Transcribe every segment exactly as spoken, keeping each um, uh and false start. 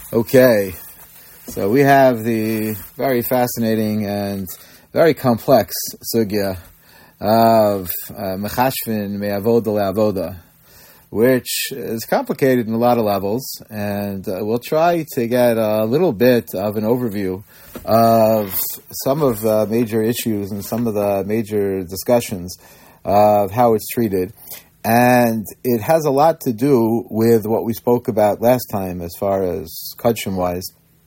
Okay, so we have the very fascinating and very complex sugya of mechashvin me'avoda le'avoda, which is complicated in a lot of levels, and uh, we'll try to get a little bit of an overview of some of the major issues and some of the major discussions of how it's treated. And it has a lot to do with what we spoke about last time as far as Kudshim-wise,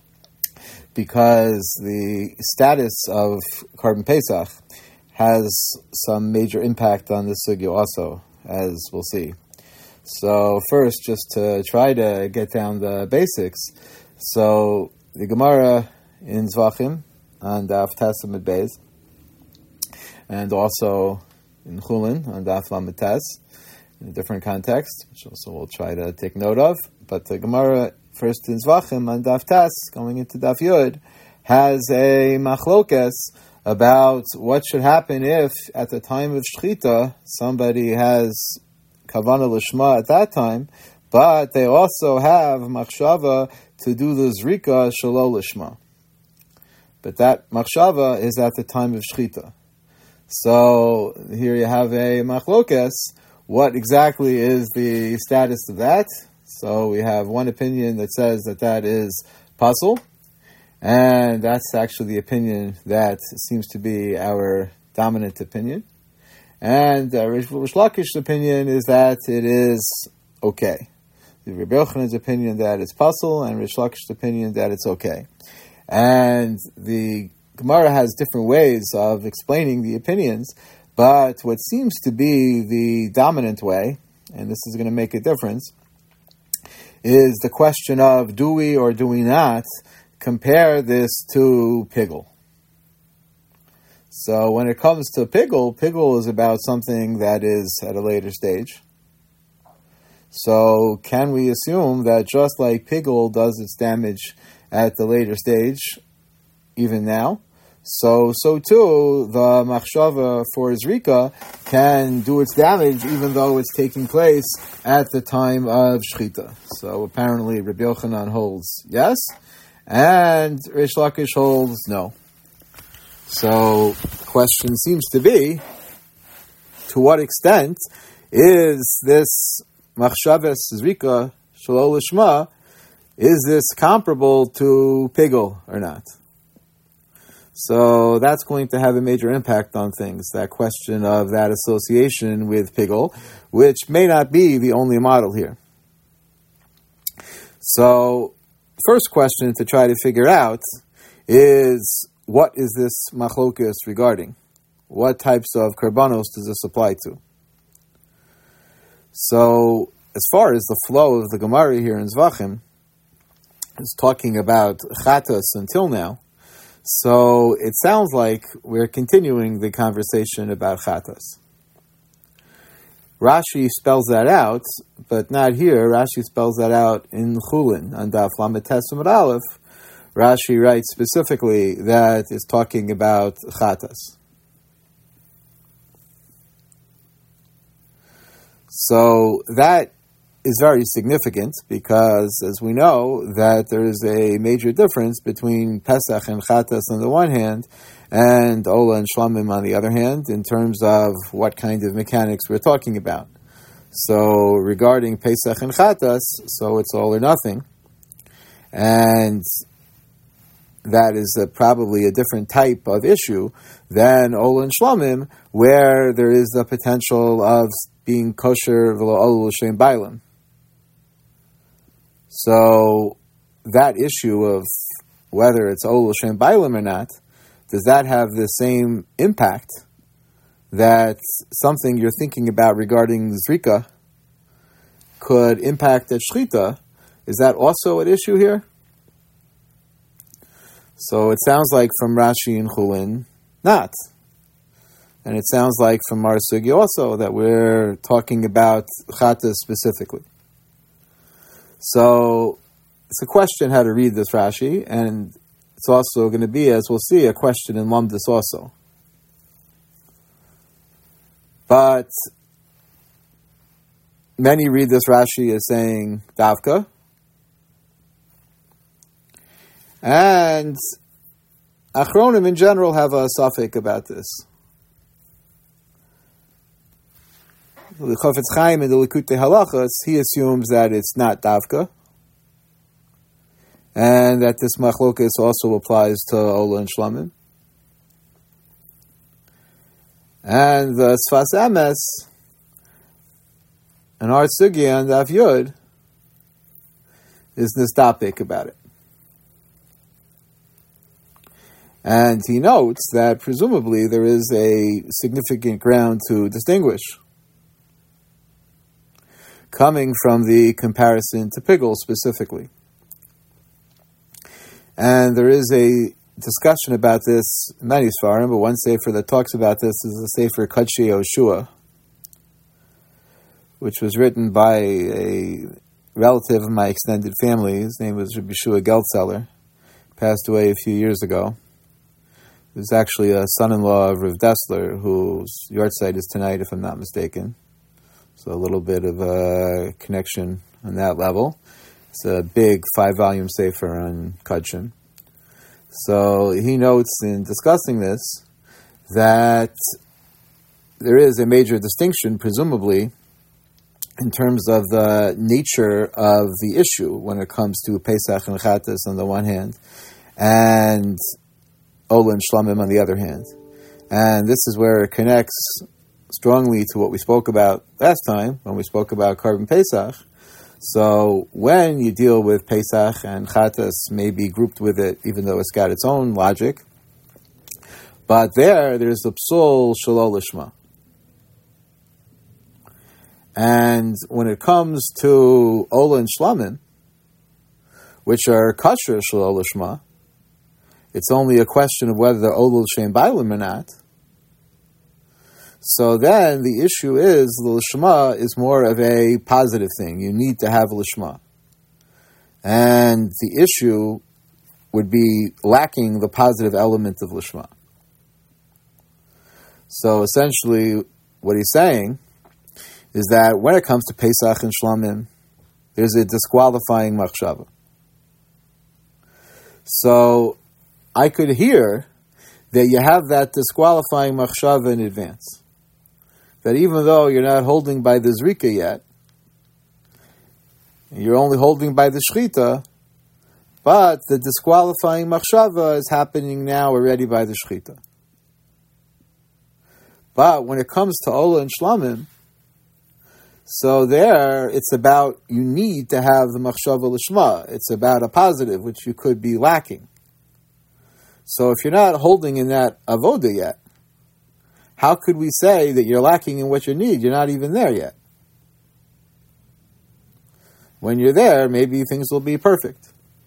because the status of Korban Pesach has some major impact on this sugya also, as we'll see. So first, just to try to get down the basics, so the Gemara in Zvachim on Daf Tesam at Beis, and also in Chulin on Daf Lamed Tes, in a different context, which also we'll try to take note of. But the Gemara, first in Zvachim on Daf Tes, going into Daf Yud, has a machlokes about what should happen if, at the time of Shechita, somebody has Kavana Lishma at that time, but they also have Machshava to do the Zrika Shelo Lishma. But that Machshava is at the time of Shechita. So here you have a machlokes. What exactly is the status of that? So we have one opinion that says that that is puzzle, and that's actually the opinion that seems to be our dominant opinion. And uh, Rish Lakish's opinion is that it is okay. The Rebbe Yochanan's opinion that it's puzzle, and Rish Lakish's opinion that it's okay. And the Gemara has different ways of explaining the opinions, but what seems to be the dominant way, and this is going to make a difference, is the question of do we or do we not compare this to pigul. So when it comes to pigul, pigul is about something that is at a later stage. So can we assume that just like pigul does its damage at the later stage, even now, So, so too, the machshava for Zrika can do its damage even though it's taking place at the time of Shechita. So apparently Rabbi Yochanan holds yes, and Rish Lakish holds no. So the question seems to be, to what extent is this machshava Zrika Shelo Lishma, is this comparable to pigul or not? So that's going to have a major impact on things, that question of that association with pigul, which may not be the only model here. So, first question to try to figure out is, what is this machlokas regarding? What types of karbanos does this apply to? So, as far as the flow of the Gemara here in Zvachim, is talking about chatas until now, so it sounds like we're continuing the conversation about chatas. Rashi spells that out, but not here. Rashi spells that out in Chulin, on Daf Lamed Tes Amud Aleph. Rashi writes specifically that it's talking about chatas. So that is very significant because, as we know, that there is a major difference between Pesach and Chatas on the one hand and Ola and Shlamim on the other hand in terms of what kind of mechanics we're talking about. So regarding Pesach and Chatas, so it's all or nothing. And that is a, probably a different type of issue than Ola and Shlamim, where there is the potential of being kosher v'lo Ola l'shem bailim. So that issue of whether it's Ol L'Shem Bailim or not, does that have the same impact that something you're thinking about regarding Zrika could impact at Shechita? Is that also an issue here? So it sounds like from Rashi and Chulin, not. And it sounds like from our Sugi also that we're talking about Chatas specifically. So it's a question how to read this Rashi, and it's also going to be, as we'll see, a question in Lamdus also. But many read this Rashi as saying Davka, And Achronim in general have a suffix about this. The Chofetz Chaim in the Likutei Halachos, he assumes that it's not Davka, and that this machlokas also applies to Ola and Shlamim. And the Sfas Emes, an Art Sugya and Daf Yud, is nistapik about it. And he notes that presumably there is a significant ground to distinguish, coming from the comparison to Pigel specifically. And there is a discussion about this in many Sfarim, but one sefer that talks about this is the sefer Kodshei Yoshua, which was written by a relative of my extended family. His name was Rabbi Shua Geldseller, passed away a few years ago. He was actually a son-in-law of Rav Dessler, whose yahrzeit is tonight, if I'm not mistaken. So a little bit of a connection on that level. It's a big five-volume sefer on Kodshin. So he notes in discussing this that there is a major distinction, presumably, in terms of the nature of the issue when it comes to Pesach and Chatas on the one hand, and Ola and Shlamim on the other hand. And this is where it connects strongly to what we spoke about last time, when we spoke about Korban Pesach. So when you deal with Pesach and Chatas may be grouped with it, even though it's got its own logic, but there, there's the Psul Shalol Lishma. And when it comes to Ola and Shlamim, which are Kasher Shalol Lishma, it's only a question of whether they're Ola L'Shem Bailim or not. So then the issue is, the Lishma is more of a positive thing. You need to have Lishma. And the issue would be lacking the positive element of Lishma. So essentially, what he's saying is that when it comes to Pesach and Shlamim, there's a disqualifying machshava. So I could hear that you have that disqualifying machshava in advance. That even though you're not holding by the Zrika yet, you're only holding by the Shechita, but the disqualifying machshava is happening now already by the Shechita. But when it comes to Ola and Shlamim, so there, it's about, you need to have the machshava l'shma. It's about a positive, which you could be lacking. So if you're not holding in that avoda yet, how could we say that you're lacking in what you need? You're not even there yet. When you're there, maybe things will be perfect.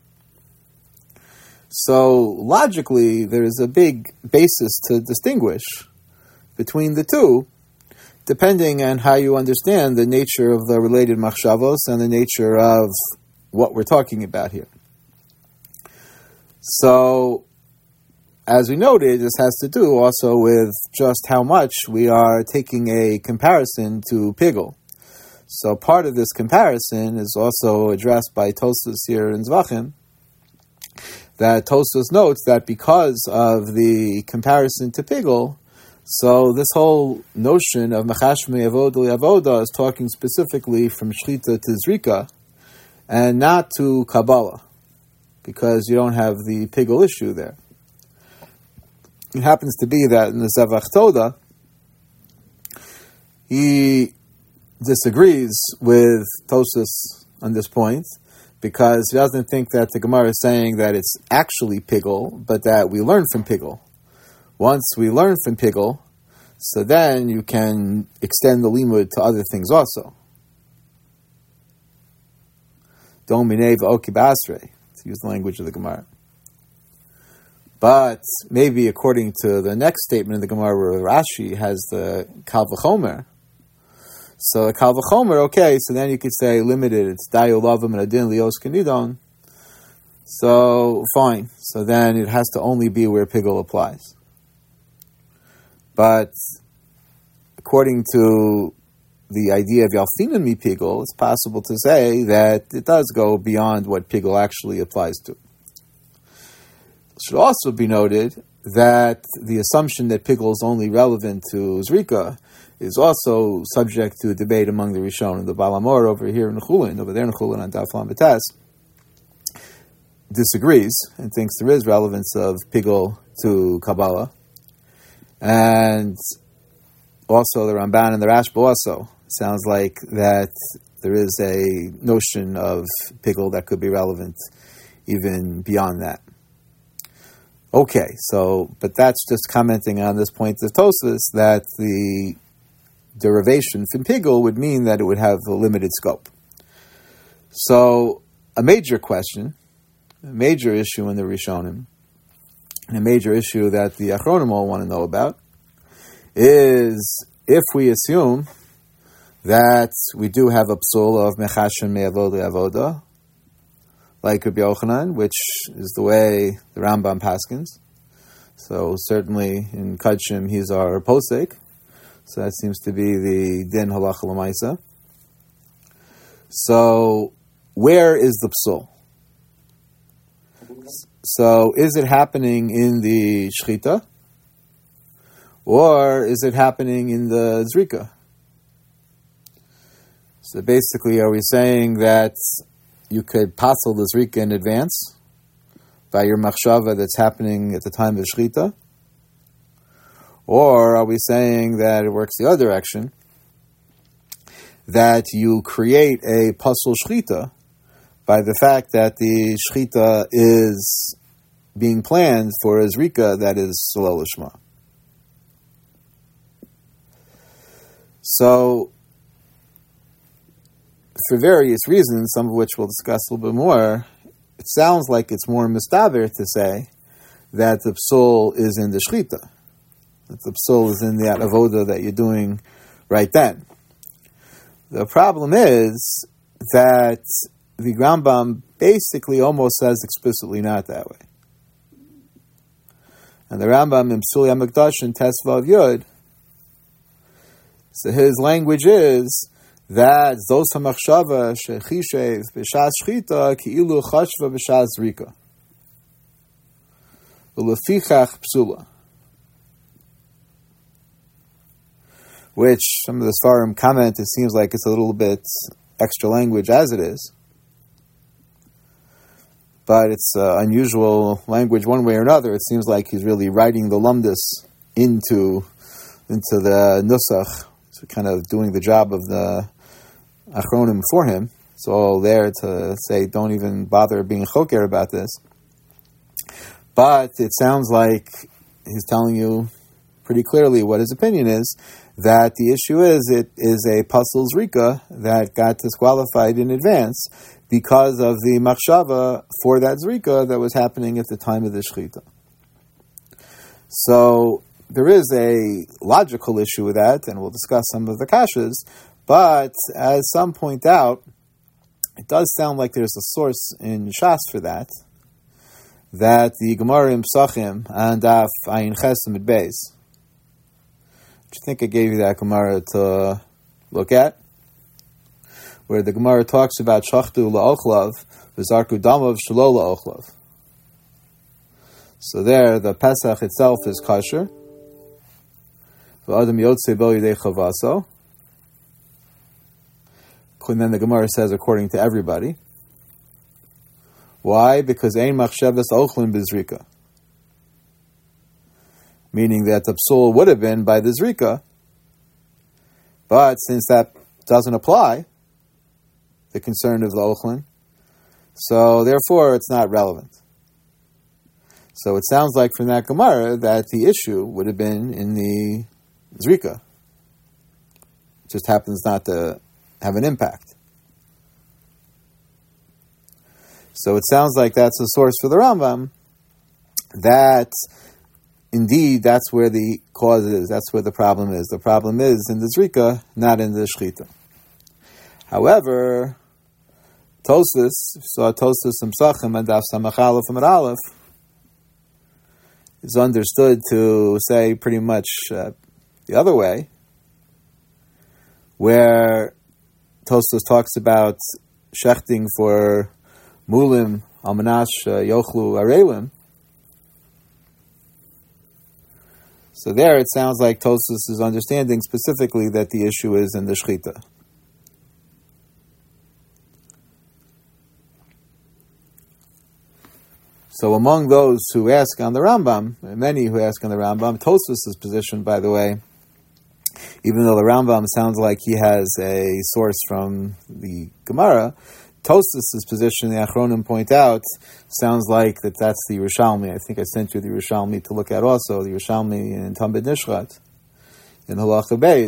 So logically, there is a big basis to distinguish between the two, depending on how you understand the nature of the related machshavos and the nature of what we're talking about here. So, as we noted, this has to do also with just how much we are taking a comparison to Pigel. So part of this comparison is also addressed by Tosfos here in Zvachim, that Tosfos notes that because of the comparison to Pigel, so this whole notion of Mechashmei Avoda Avoda is talking specifically from Shechita to Zrika, and not to Kabbalah, because you don't have the Pigel issue there. It happens to be that in the Zevach Toda, he disagrees with Tosfos on this point, because he doesn't think that the Gemara is saying that it's actually Pigel, but that we learn from Pigel. Once we learn from Pigel, so then you can extend the limud to other things also. Don't minei v'oki b'asrei, to use the language of the Gemara. But maybe according to the next statement in the Gemara where Rashi has the Kal V'chomer, so the Kal V'chomer, okay, so then you could say limited, it's Dayo Lavim and Adin Lios Kenidon. So, fine. So then it has to only be where Pigel applies. But according to the idea of Yalfinan Mi Pigel, it's possible to say that it does go beyond what Pigel actually applies to. It should also be noted that the assumption that Pigul is only relevant to Zrika is also subject to a debate among the Rishonim. The Baal HaMaor over here in Chulin, over there in Chulin on Daf Lamed Tes, disagrees and thinks there is relevance of Pigul to Kabbalah. And also the Ramban and the Rashba also sounds like that there is a notion of Pigul that could be relevant even beyond that. Okay, so, but that's just commenting on this point of Tosfos, that the derivation from Pigul would mean that it would have a limited scope. So, a major question, a major issue in the Rishonim, and a major issue that the Achronim all want to know about, is if we assume that we do have a psul of mechashen me'avoda avoda, like Rabbi Yochanan, which is the way the Rambam paskins. So certainly in Kudshim he's our posek. So that seems to be the din halacha l'maisa. So where is the psul? So is it happening in the shchita, or is it happening in the zrika? So basically, are we saying that you could passel the zrika in advance by your machshava that's happening at the time of shchita? Or are we saying that it works the other direction, that you create a pasel shchita by the fact that the shchita is being planned for a zrika that is salol lishma? So, for various reasons, some of which we'll discuss a little bit more, it sounds like it's more mistaber to say that the psul is in the shchita, that the psul is in the avoda that you're doing right then. The problem is that the Rambam basically almost says explicitly not that way. And the Rambam in Psuli HaMikdash in Tesvav Yud, so his language is that zos hamachshava shechishev b'shas shchita ki'ilu chashva b'shas zrika ulefichach psula, which some of the Sfarim comment, it seems like it's a little bit extra language as it is, but it's uh, unusual language one way or another. It seems like he's really writing the lumdus into into the nusach, so kind of doing the job of the Achronim for him. It's all there to say, don't even bother being choker about this. But it sounds like he's telling you pretty clearly what his opinion is, that the issue is it is a pasel zrika that got disqualified in advance because of the machshava for that zrika that was happening at the time of the shchita. So there is a logical issue with that, and we'll discuss some of the kashas, but as some point out, it does sound like there's a source in Shas for that, that the Gemara in Psachim and Daf Ayin Ches Amud Beis, which I think I gave you that Gemara to look at, where the Gemara talks about Shachtu La'ochlav, V'zarku Damav Shelo La'ochlav. So there, the Pesach itself is kosher. V'adam Yotzei Bo Yidei Chavaso. And then the Gemara says, according to everybody. Why? Because Ein Machshavas Ochlin B'zrika. Meaning that the psul would have been by the zrika, but since that doesn't apply, the concern of the ochlin, so therefore it's not relevant. So it sounds like from that Gemara that the issue would have been in the zrika. It just happens not to have an impact. So it sounds like that's a source for the Rambam, that indeed that's where the cause is, that's where the problem is. The problem is in the zrika, not in the shchita. However, Tosfos, so Tosfos and Psachim and Daf Samach Aleph and Aleph, is understood to say pretty much uh, the other way, where Tosfos talks about shechting for mulim almanash yochlu arelim, So there it sounds like Tosfos is understanding specifically that the issue is in the Shechita. So among those who ask on the Rambam, many who ask on the Rambam, Tosfos' position, by the way, even though the Rambam sounds like he has a source from the Gemara, Tosfos' position, the Achronim point out, sounds like that that's the Yerushalmi. I think I sent you the Yerushalmi to look at also, the Yerushalmi in Talmud Nishrat, in Halacha Beis.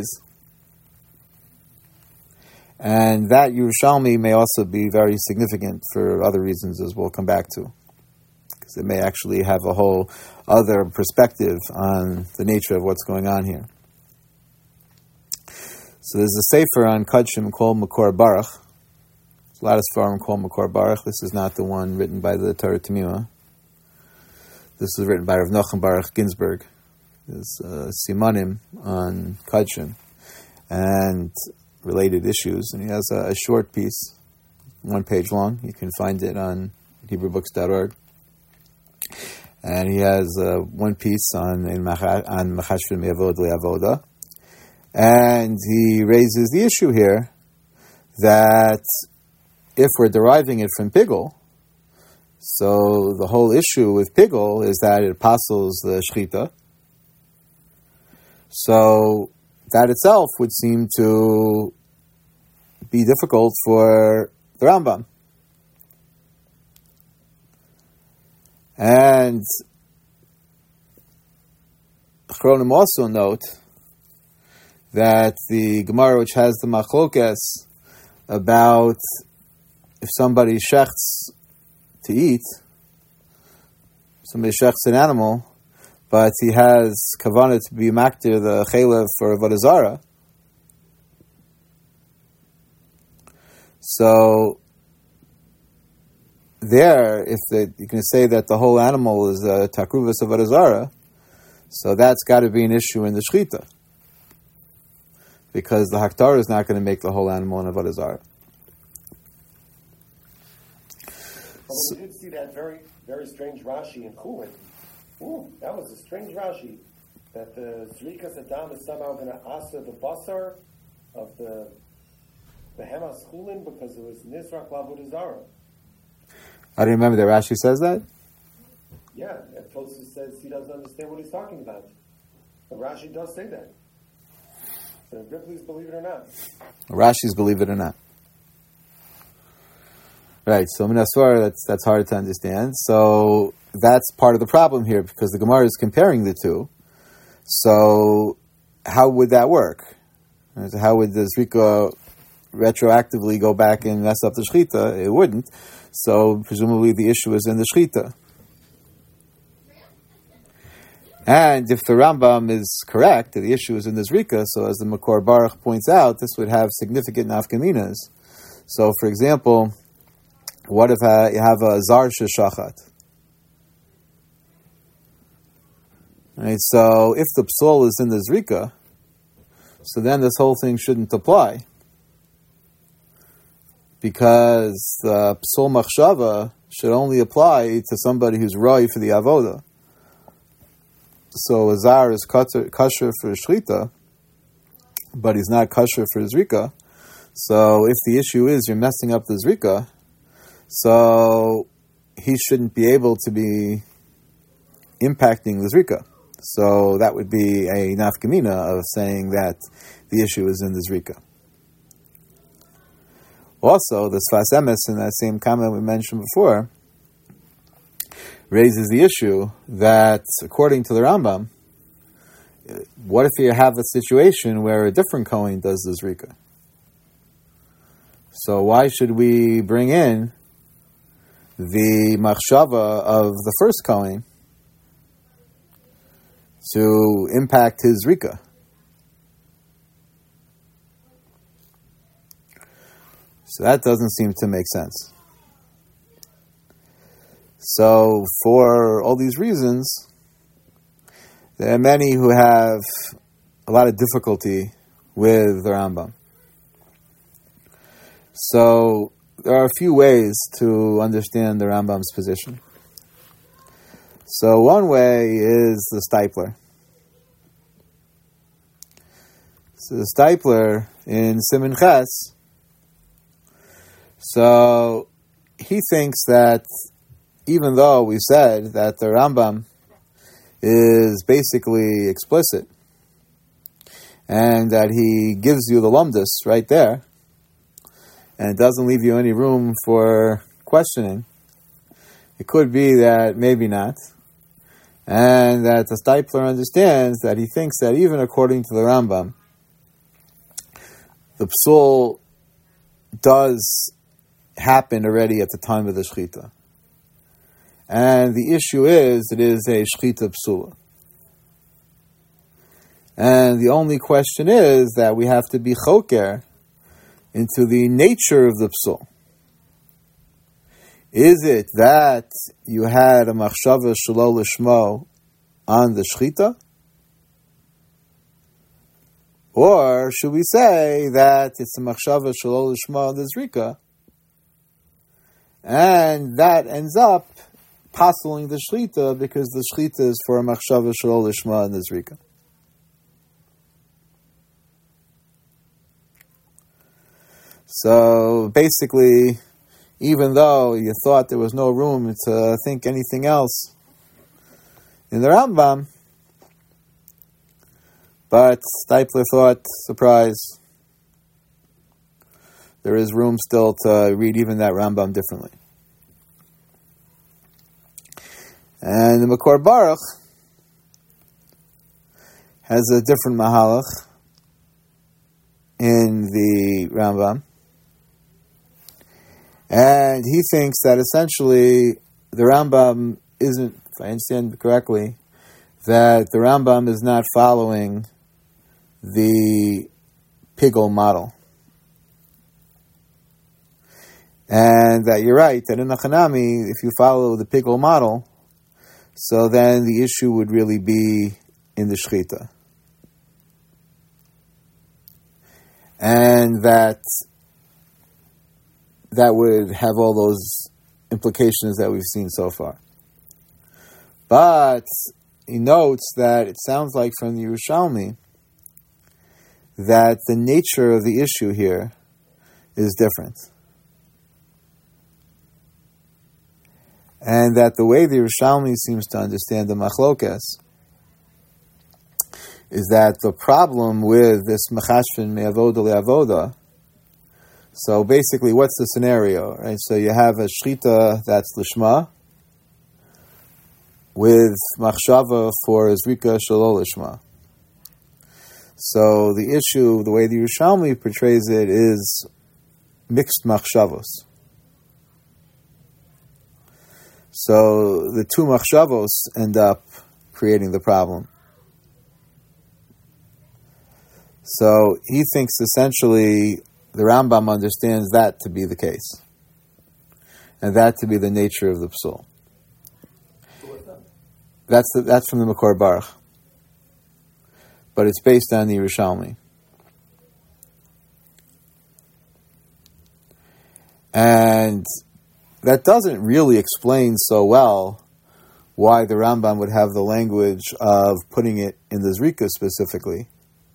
And that Yerushalmi may also be very significant for other reasons, as we'll come back to. Because it may actually have a whole other perspective on the nature of what's going on here. So there's a sefer on Kodshim called Makor Baruch. There's a lot of sefarim called Makor Baruch. This is not the one written by the Torah Temimah. This is written by Rav Nachum Baruch Ginsburg. There's uh, Simanim on Kodshim and related issues. And he has a, a short piece, one page long. You can find it on Hebrew Books dot org. And he has uh, one piece on on Machashvim Yavod Le'avoda. And he raises the issue here that if we're deriving it from Pigul, so the whole issue with Pigul is that it apostles the Shechita. So that itself would seem to be difficult for the Rambam. And Achronim also note that the Gemara, which has the machlokes about if somebody shechts to eat, somebody shechts an animal, but he has kavanah to be maktir the chelev for avodah zarah. So there, if the, you can say that the whole animal is a takruvas of avodah zarah, so that's got to be an issue in the shechita, because the Haktar is not going to make the whole animal an avodah zarah. Well, we did see that very, very strange Rashi in Chulin. Ooh, that was a strange Rashi, that the Zrikas Adam is somehow going to asa the basar of the the Hemas Chulin because it was Nisrak Avodah Zarah. I don't remember that Rashi says that? Yeah, and Tosfos says he doesn't understand what he's talking about. But Rashi does say that. So Ripley's believe it or not. Rashi's believe it or not. Right, so Minaswar, that's that's hard to understand. So that's part of the problem here, because the Gemara is comparing the two. So how would that work? So how would the Zrika retroactively go back and mess up the Shechita? It wouldn't. So presumably the issue is in the Shechita. And if the Rambam is correct, that the issue is in the Zrika, so as the Makor Baruch points out, this would have significant nafkaminas. So, for example, what if uh, you have a Zar Sheshachat? Right, so if the psal is in the Zrika, so then this whole thing shouldn't apply. Because the psal machshava should only apply to somebody who's roi for the avoda. So a zar is kosher for shechita, but he's not kosher for zrika. So if the issue is you're messing up the zrika, so he shouldn't be able to be impacting the zrika. So that would be a nafkamina of saying that the issue is in the zrika. Also, the Sfas Emes in that same comment we mentioned before raises the issue that, according to the Rambam, what if you have a situation where a different Kohen does the Zrika? So why should we bring in the machshava of the first Kohen to impact his Zrika? So that doesn't seem to make sense. So for all these reasons, there are many who have a lot of difficulty with the Rambam. So there are a few ways to understand the Rambam's position. So one way is the Steipler. So the Steipler in Siman Ches, so he thinks that even though we said that the Rambam is basically explicit and that he gives you the lumdus right there and it doesn't leave you any room for questioning, it could be that maybe not, and that the Steipler understands that he thinks that even according to the Rambam, the psul does happen already at the time of the shechita. And the issue is, it is a shechita psula. And the only question is that we have to be choker into the nature of the psul. Is it that you had a machshava shelo lishmo on the shechita? Or should we say that it's a machshava shelo lishmo on the zrika, and that ends up passeling the shechita because the shechita is for a machshava shelo lishmo on the zrika? So basically, even though you thought there was no room to think anything else in the Rambam, but Steipler thought, surprise, there is room still to read even that Rambam differently. And the Makor Baruch has a different mahalach in the Rambam. And he thinks that essentially the Rambam isn't, if I understand correctly, that the Rambam is not following the Pigel model. And that you're right, that in the Hanami, if you follow the Pigel model, so then the issue would really be in the Shechita. And that that would have all those implications that we've seen so far. But he notes that it sounds like from the Yerushalmi that the nature of the issue here is different. And that the way the Yerushalmi seems to understand the machlokes is that the problem with this mechashvin me'avoda le'avoda, so basically what's the scenario, right? So you have a shechita that's lishma with machshava for zrika shelo lishma. So the issue, the way the Yerushalmi portrays it, is mixed machshavos. So the two machshavos end up creating the problem. So he thinks essentially the Rambam understands that to be the case, and that to be the nature of the psul. That's the, that's from the Makor Baruch, but it's based on the Yerushalmi. And that doesn't really explain so well why the Rambam would have the language of putting it in the Zrika specifically.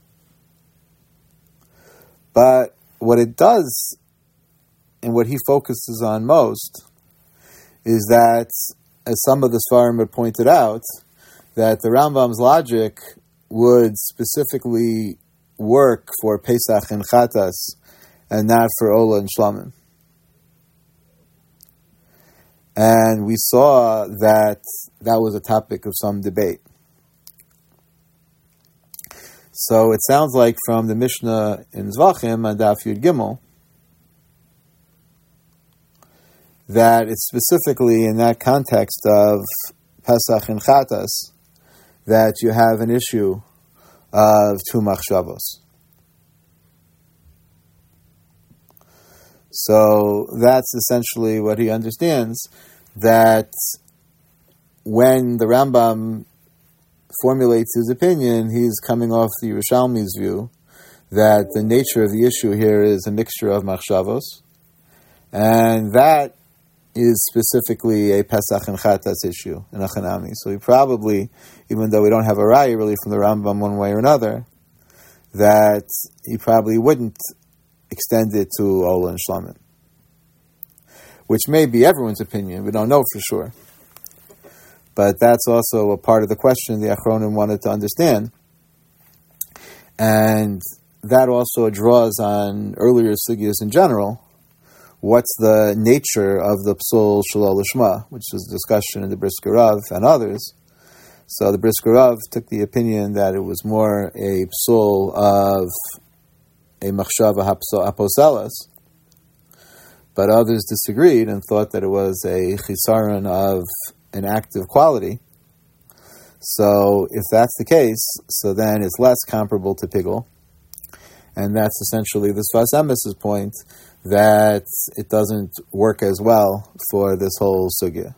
But what it does, and what he focuses on most, is that, as some of the Sfarim had pointed out, that the Rambam's logic would specifically work for Pesach and Chatas, and not for Ola and Shlamim. And we saw that that was a topic of some debate. So it sounds like from the Mishnah in Zvachim and Daf Yud Gimel that it's specifically in that context of Pesach and Chatas that you have an issue of two machshavos. So that's essentially what he understands, that when the Rambam formulates his opinion, he's coming off the Yerushalmi's view that the nature of the issue here is a mixture of machshavos, and that is specifically a Pesach and Chatas issue in a Chanami. So we probably, even though we don't have a raya really from the Rambam one way or another, that he probably wouldn't extend it to Ola and Shlamim. Which may be everyone's opinion, we don't know for sure. But that's also a part of the question the Achronim wanted to understand. And that also draws on earlier sugyas in general. What's the nature of the Psul Shalol Lishma, which is a discussion in the Brisker Rav and others. So the Brisker Rav took the opinion that it was more a Psul of a Machshava Aposelis, but others disagreed and thought that it was a Chisaron of an active quality. So if that's the case, so then it's less comparable to Pigul. And that's essentially the Sfas Emes's point, that it doesn't work as well for this whole sugya.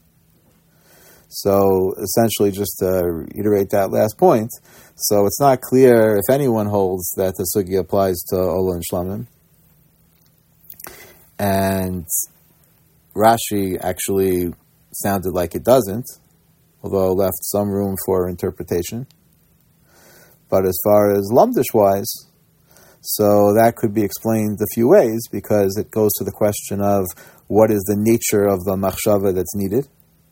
So essentially, just to reiterate that last point, so it's not clear if anyone holds that the sugya applies to Ola and Shlamim. And Rashi actually sounded like it doesn't, although left some room for interpretation. But as far as Lumdish-wise, so that could be explained a few ways, because it goes to the question of what is the nature of the machshava that's needed.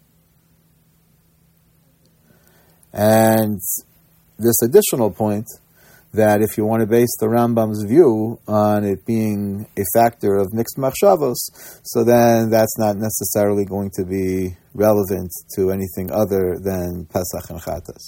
And this additional point, that if you want to base the Rambam's view on it being a factor of mixed machshavos, so then that's not necessarily going to be relevant to anything other than Pesach and Chatas.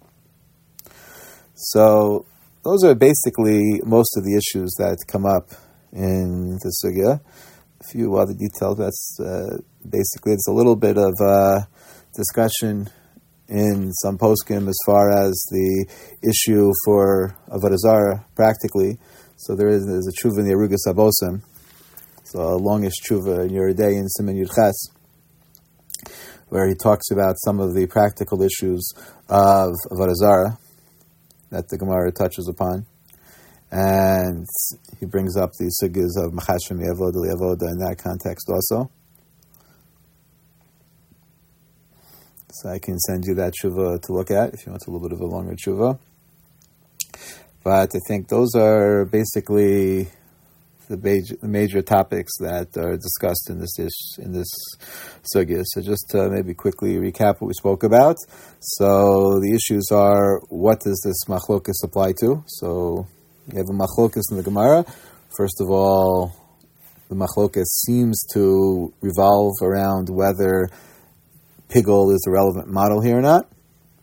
So those are basically most of the issues that come up in the sugya. A few other details. That's uh, basically, it's a little bit of uh, discussion in some poskim as far as the issue for Avodah Zarah practically. So there is there's a tshuva in the Arugas Abosim. It's a longest tshuva in Yoreh De'ah in Siman Yud Ches, where he talks about some of the practical issues of Avodah Zarah that the Gemara touches upon. And he brings up the sugyas of Machashim Yavoda Liavoda in that context also. So I can send you that tshuva to look at if you want a little bit of a longer tshuva. But I think those are basically the major, the major topics that are discussed in this in this sugya. So just to maybe quickly recap what we spoke about. So the issues are, what does this machlokus apply to? So you have a machlokus in the Gemara. First of all, the machlokus seems to revolve around whether Pigul is the relevant model here or not.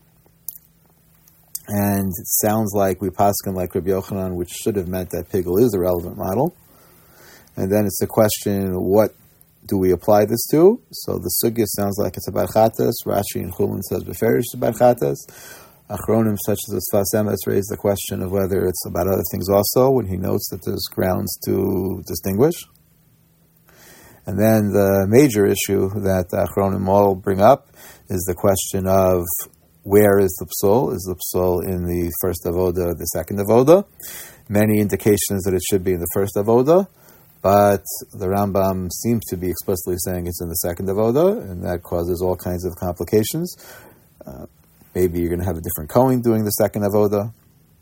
And it sounds like we paskin like Rabbi Yochanan, which should have meant that Pigul is the relevant model. And then it's a question, what do we apply this to? So the sugya sounds like it's about Chatas. Rashi and Chulin says Beferish is about Chatas. Achronim, such as the Sfas Emes, raise the question of whether it's about other things also, when he notes that there's grounds to distinguish. And then the major issue that the Achronim all bring up is the question of where is the psul? Is the psul in the first avoda or the second avoda? Many indications that it should be in the first avoda, but the Rambam seems to be explicitly saying it's in the second avoda, and that causes all kinds of complications. Uh, maybe you're going to have a different Kohen doing the second avoda,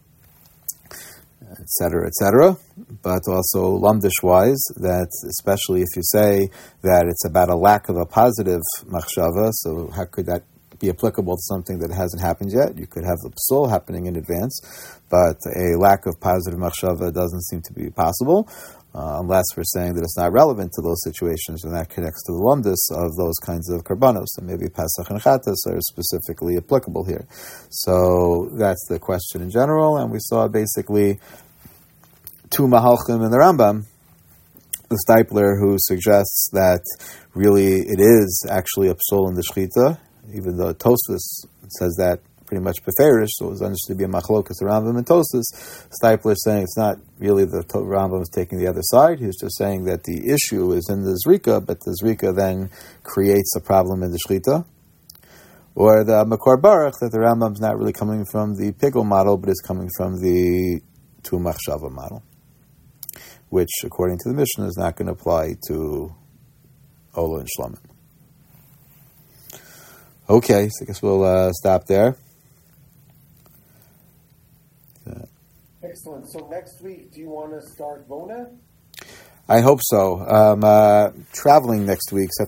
et cetera, et cetera. But also lumdish-wise, that especially if you say that it's about a lack of a positive machshava, so how could that be applicable to something that hasn't happened yet? You could have the psul happening in advance, but a lack of positive machshava doesn't seem to be possible, uh, unless we're saying that it's not relevant to those situations, and that connects to the lumdus of those kinds of karbanos, and maybe Pesach and Chatas are specifically applicable here. So that's the question in general, and we saw basically two mahalchim in the Rambam, the Steipler, who suggests that really it is actually a psul in the shechita, even though Tosfos says that pretty much beferish, so it was understood to be a machlokas, the Rambam and Tosfos. Steipler is saying it's not really the Rambam is taking the other side. He's just saying that the issue is in the Zrika, but the Zrika then creates a problem in the shechita. Or the Makor Baruch, that the Rambam is not really coming from the Pigul model, but is coming from the Tu Machshava model, which, according to the Mishnah, is not going to apply to Ola and Shlamim. Okay, so I guess we'll uh, stop there. Uh, Excellent. So next week, do you want to start Vona? I hope so. I'm uh, traveling next week, so